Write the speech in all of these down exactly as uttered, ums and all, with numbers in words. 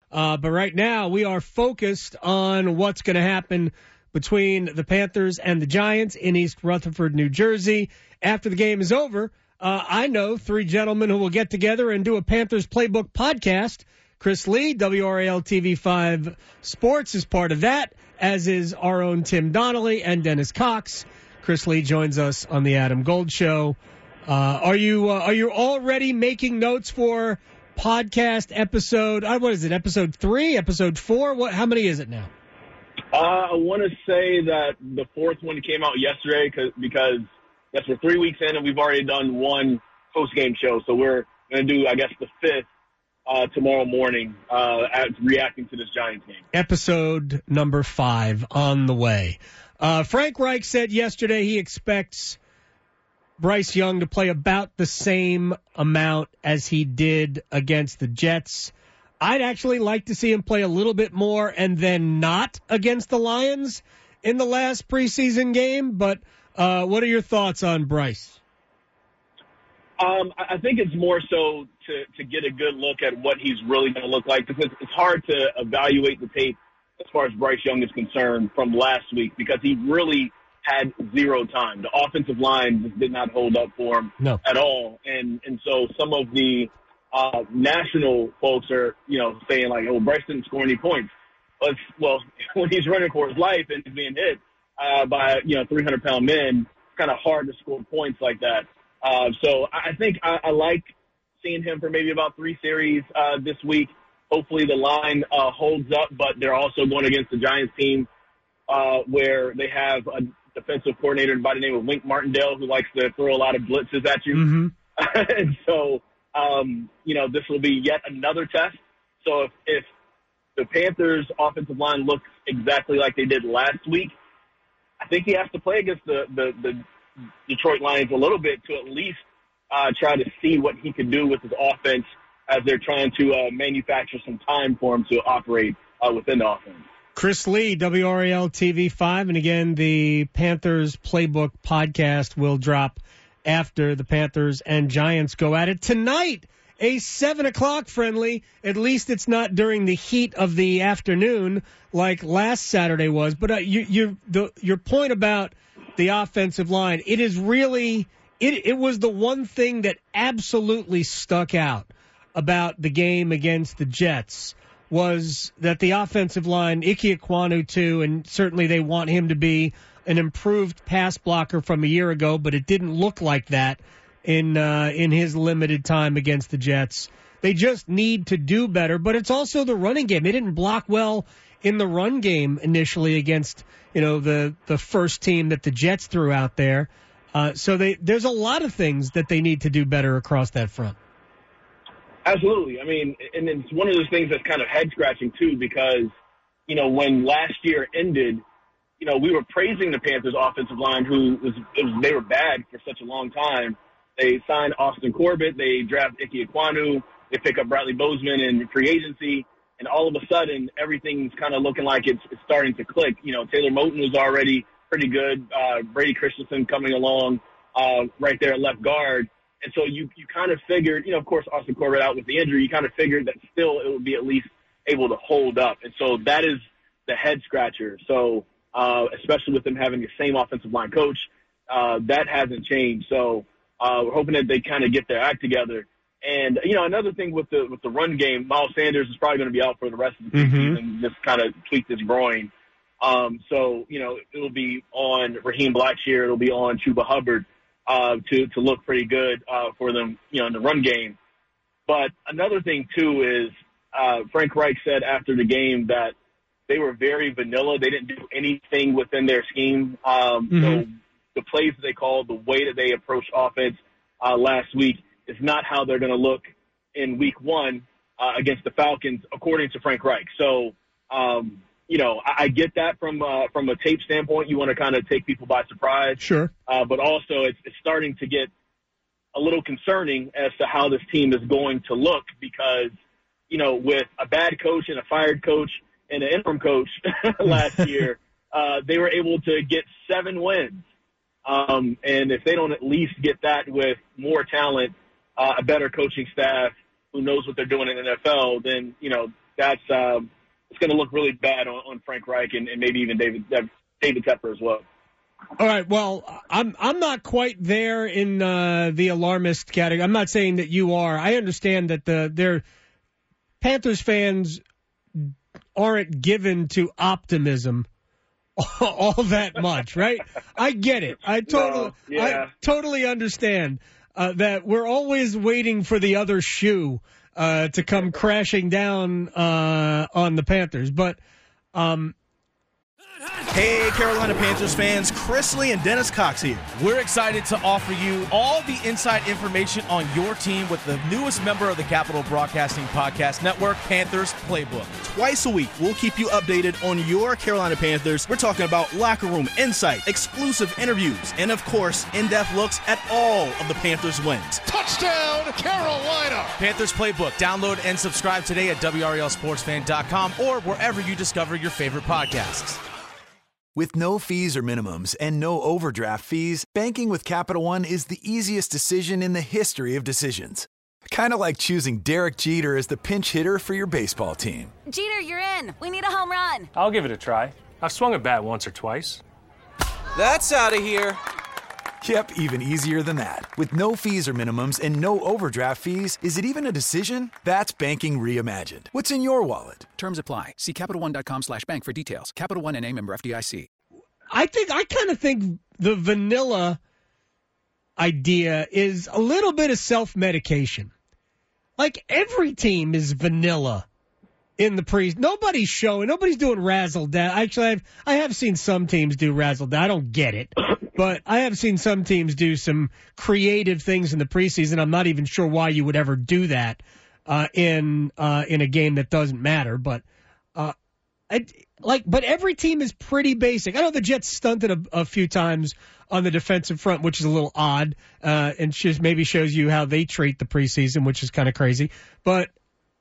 Uh, but right now we are focused on what's going to happen between the Panthers and the Giants in East Rutherford, New Jersey. After the game is over, uh, I know three gentlemen who will get together and do a Panthers Playbook podcast. Chris Lee, W R A L T V five Sports, is part of that, as is our own Tim Donnelly and Dennis Cox. Chris Lee joins us on the Adam Gold Show. Uh, are you uh, are you already making notes for podcast episode? Uh, what is it? Episode three? Episode four? What? How many is it now? Uh, I want to say that the fourth one came out yesterday cause, because yes, we're three weeks in and we've already done one post game show. So we're going to do, I guess, the fifth uh, tomorrow morning, uh, as reacting to this Giants game. Episode number five on the way. Uh, Frank Reich said yesterday he expects Bryce Young to play about the same amount as he did against the Jets. I'd actually like to see him play a little bit more and then not against the Lions in the last preseason game. But uh, what are your thoughts on Bryce? Um, I think it's more so to, to get a good look at what he's really going to look like, because it's hard to evaluate the tape as far as Bryce Young is concerned from last week, because he really had zero time. The offensive line just did not hold up for him no. at all. And and so some of the uh, national folks are, you know, saying like, oh, Bryce didn't score any points. But, well, when he's running for his life and he's being hit uh, by, you know, three hundred pound men, it's kind of hard to score points like that. Uh, so I think I, I like seeing him for maybe about three series uh, this week. Hopefully the line uh, holds up, but they're also going against the Giants team uh, where they have a defensive coordinator by the name of Wink Martindale, who likes to throw a lot of blitzes at you. Mm-hmm. And so, um, you know, this will be yet another test. So if, if the Panthers' offensive line looks exactly like they did last week, I think he has to play against the, the, the Detroit Lions a little bit to at least uh, try to see what he can do with his offense as they're trying to uh, manufacture some time for him to operate uh, within the offense. Chris Lee, W R A L T V five, and again, the Panthers Playbook podcast will drop after the Panthers and Giants go at it tonight. A seven o'clock friendly. At least it's not during the heat of the afternoon like last Saturday was. But uh, you, you, the, your point about the offensive line, it is really, it, it was the one thing that absolutely stuck out about the game against the Jets, was that the offensive line, Ike Ekwonu too, and certainly they want him to be an improved pass blocker from a year ago, but it didn't look like that in uh, in his limited time against the Jets. They just need to do better, but it's also the running game. They didn't block well in the run game initially against, you know, the, the first team that the Jets threw out there. Uh, so they there's a lot of things that they need to do better across that front. Absolutely. I mean, and it's one of those things that's kind of head-scratching, too, because, you know, when last year ended, you know, we were praising the Panthers' offensive line, who was, it was they were bad for such a long time. They signed Austin Corbett. They draft Ike Ekwonu. They pick up Bradley Bozeman in free agency. And all of a sudden, everything's kind of looking like it's, it's starting to click. You know, Taylor Moton was already pretty good. Uh, Brady Christensen coming along uh, right there at left guard. And so you, you kind of figured, you know, of course, Austin Corbett out with the injury, you kind of figured that still it would be at least able to hold up. And so that is the head scratcher. So uh, especially with them having the same offensive line coach, uh, that hasn't changed. So uh, we're hoping that they kind of get their act together. And, you know, another thing with the with the run game, Miles Sanders is probably going to be out for the rest of the mm-hmm. season, just kind of tweak his groin. Um, so, you know, it'll be on Raheem Blackshear. It'll be on Chuba Hubbard. Uh, to, to look pretty good uh, for them, you know, in the run game. But another thing, too, is uh, Frank Reich said after the game that they were very vanilla. They didn't do anything within their scheme. Um, mm-hmm. So the plays that they called, the way that they approached offense uh, last week is not how they're going to look in week one uh, against the Falcons, according to Frank Reich. So, um, you know, I, I get that from uh, from a tape standpoint. You want to kind of take people by surprise. Sure. Uh, but also it's, it's starting to get a little concerning as to how this team is going to look because, you know, with a bad coach and a fired coach and an interim coach last year, uh, they were able to get seven wins. Um, and if they don't at least get that with more talent, uh, a better coaching staff who knows what they're doing in the N F L, then, you know, that's uh, it's going to look really bad on, on Frank Reich and, and maybe even David David Tepper as well. All right. Well, I'm I'm not quite there in uh, the alarmist category. I'm not saying that you are. I understand that the their Panthers fans aren't given to optimism all that much, right? I get it. I totally, no, yeah. I totally understand uh, that we're always waiting for the other shoe uh, to come crashing down uh, on the Panthers. But um, hey, Carolina Panthers fans, Chris Lee and Dennis Cox here. We're excited to offer you all the inside information on your team with the newest member of the Capital Broadcasting Podcast Network, Panthers Playbook. Twice a week, we'll keep you updated on your Carolina Panthers. We're talking about locker room insight, exclusive interviews, and of course, in-depth looks at all of the Panthers' wins. Touchdown, Carolina! Panthers Playbook. Download and subscribe today at W R L sports fan dot com or wherever you discover your favorite podcasts. With no fees or minimums and no overdraft fees, banking with Capital One is the easiest decision in the history of decisions. Kind of like choosing Derek Jeter as the pinch hitter for your baseball team. Jeter, you're in. We need a home run. I'll give it a try. I've swung a bat once or twice. That's out of here. Yep, even easier than that. With no fees or minimums and no overdraft fees, is it even a decision? That's banking reimagined. What's in your wallet? Terms apply. See CapitalOne.com slash bank for details. Capital One N A member F D I C. I think I kind of think the vanilla idea is a little bit of self-medication. Like every team is vanilla in the pre. Nobody's showing. Nobody's doing razzle dazzle. Actually, I've, I have seen some teams do razzle dazzle. I don't get it. But I have seen some teams do some creative things in the preseason. I'm not even sure why you would ever do that uh, in uh, in a game that doesn't matter. But uh, I, like, but every team is pretty basic. I know the Jets stunted a, a few times on the defensive front, which is a little odd, uh, and just maybe shows you how they treat the preseason, which is kind of crazy. But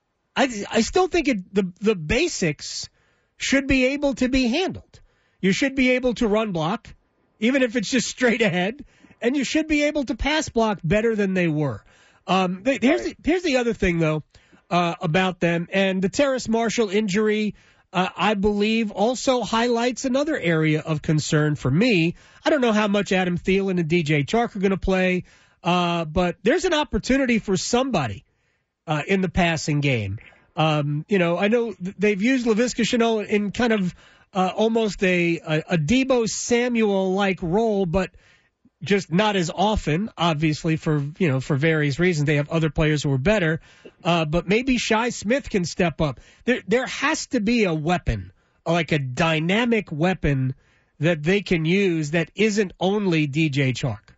I I still think it, the the basics should be able to be handled. You should be able to run block, even if it's just straight ahead, and you should be able to pass block better than they were. Um, they, here's, the, here's the other thing, though, uh, about them. And the Terrace Marshall injury, uh, I believe, also highlights another area of concern for me. I don't know how much Adam Thielen and D J Chark are going to play, uh, but there's an opportunity for somebody uh, in the passing game. Um, you know, I know they've used Laviska Shenault in kind of Uh, almost a, a, a Deebo Samuel-like role, but just not as often, obviously, for you know for various reasons. They have other players who are better, uh, but maybe Shi Smith can step up. There, there has to be a weapon, like a dynamic weapon that they can use that isn't only D J Chark.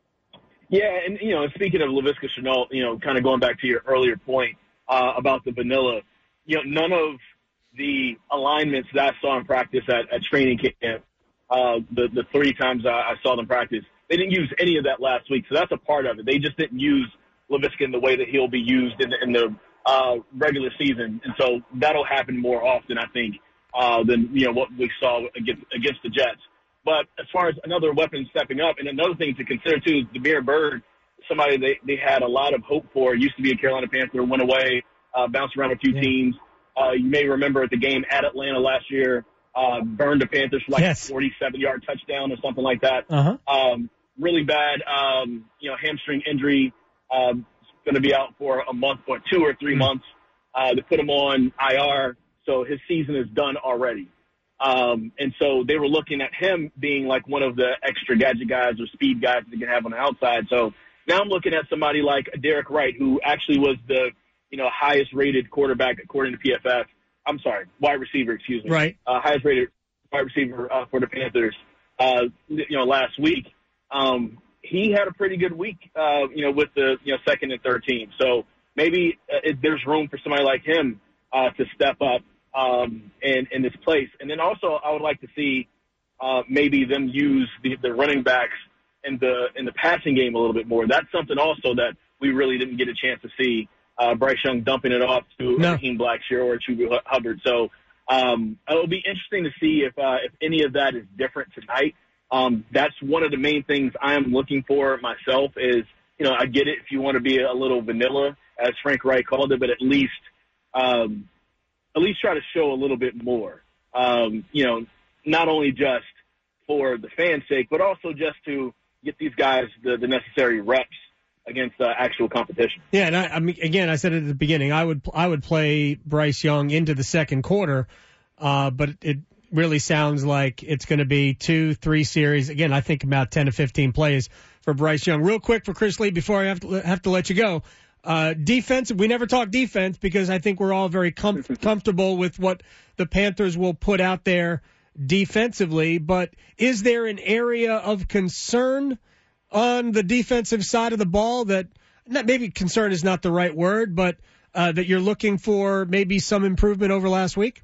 Yeah, and, you know, speaking of Laviska Shenault, you know, kind of going back to your earlier point uh, about the vanilla, you know, none of the alignments that I saw in practice at, at training camp, uh, the, the three times I, I saw them practice, they didn't use any of that last week. So that's a part of it. They just didn't use Laviska in the way that he'll be used in the, in the uh, regular season. And so that'll happen more often, I think, uh, than, you know, what we saw against, against the Jets. But as far as another weapon stepping up, and another thing to consider, too, is Damiere Byrd, somebody they, they had a lot of hope for, used to be a Carolina Panther, went away, uh, bounced around a few yeah. teams. Uh, you may remember at the game at Atlanta last year, uh, burned the Panthers for like yes. a forty-seven-yard touchdown or something like that. Uh-huh. Um, really bad, um, you know, hamstring injury. Uh, going to be out for a month or two or three mm-hmm. months. Uh, they put him on I R, so his season is done already. Um, and so they were looking at him being like one of the extra gadget guys or speed guys they can have on the outside. So now I'm looking at somebody like Derek Wright, who actually was the you know, highest rated quarterback according to P F F. I'm sorry, wide receiver, excuse me. Right. Uh, highest rated wide receiver uh, for the Panthers, uh, you know, last week. Um, he had a pretty good week, uh, you know, with the, you know, second and third team. So maybe uh, it, there's room for somebody like him uh, to step up um, in, in this place. And then also I would like to see uh, maybe them use the, the running backs in the, in the passing game a little bit more. That's something also that we really didn't get a chance to see. Uh, Bryce Young dumping it off to no. Raheem Blackshear or Chuba Hubbard. So um, it'll be interesting to see if uh, if any of that is different tonight. Um, that's one of the main things I am looking for myself is, you know, I get it if you want to be a little vanilla, as Frank Reich called it, but at least, um, at least try to show a little bit more, um, you know, not only just for the fans' sake, but also just to get these guys the, the necessary reps against uh, actual competition. Yeah, and I, I mean, again, I said it at the beginning, I would I would play Bryce Young into the second quarter, uh, but it really sounds like it's going to be two, three series. Again, I think about ten to fifteen plays for Bryce Young. Real quick for Chris Lee before I have to, have to let you go. Uh, defense, we never talk defense because I think we're all very com- comfortable with what the Panthers will put out there defensively, but is there an area of concern on the defensive side of the ball that, not, maybe concern is not the right word, but uh, that you're looking for maybe some improvement over last week?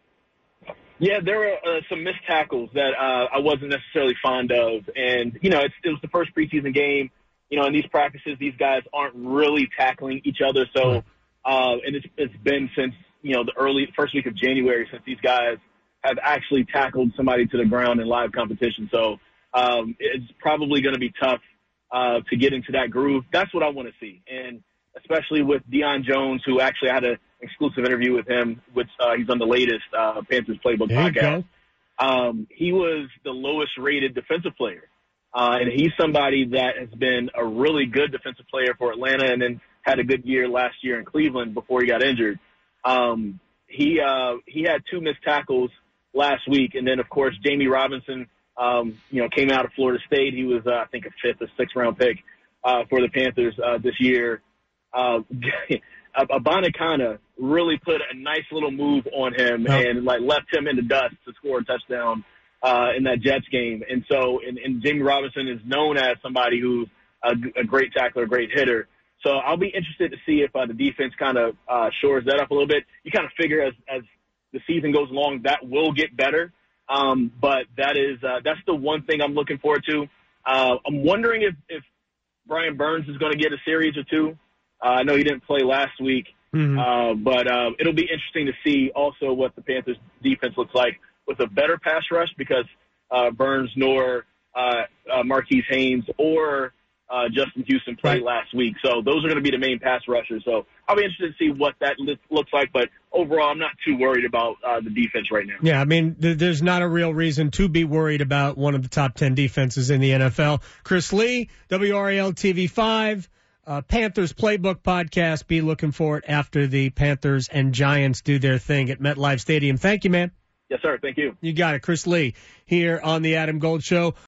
Yeah, there were uh, some missed tackles that uh, I wasn't necessarily fond of. And, you know, it's, it was the first preseason game. You know, in these practices, these guys aren't really tackling each other. So, uh, and it's, it's been since, you know, the early first week of January since these guys have actually tackled somebody to the ground in live competition. So um, it's probably going to be tough uh, to get into that groove. That's what I want to see. And especially with Deion Jones, who actually I had an exclusive interview with him, which uh, he's on the latest uh, Panthers Playbook there podcast. Um, he was the lowest rated defensive player. Uh, and he's somebody that has been a really good defensive player for Atlanta and then had a good year last year in Cleveland before he got injured. Um, he, uh, he had two missed tackles last week. And then, of course, Jamie Robinson, um, you know, came out of Florida State. He was, uh, I think, a fifth or sixth round pick uh, for the Panthers uh, this year. Uh, Abanikanda really put a nice little move on him oh. and, like, left him in the dust to score a touchdown uh, in that Jets game. And so, and, and Jamie Robinson is known as somebody who's a, a great tackler, a great hitter. So I'll be interested to see if uh, the defense kind of uh, shores that up a little bit. You kind of figure as, as the season goes along, that will get better. Um, but that is, uh, that's the one thing I'm looking forward to. Uh, I'm wondering if, if Brian Burns is going to get a series or two. Uh, I know he didn't play last week, mm-hmm. uh, but uh, it'll be interesting to see also what the Panthers defense looks like with a better pass rush because uh, Burns nor uh, uh, Marquise Haynes or uh, Justin Houston played right. last week. So those are going to be the main pass rushers. So I'll be interested to see what that looks like. But overall, I'm not too worried about uh, the defense right now. Yeah, I mean, th- there's not a real reason to be worried about one of the top ten defenses in the N F L. Chris Lee, W R A L T V five. Uh, Panthers Playbook podcast. Be looking for it after the Panthers and Giants do their thing at MetLife Stadium. Thank you, man. Yes, sir. Thank you. You got it. Chris Lee here on the Adam Gold Show.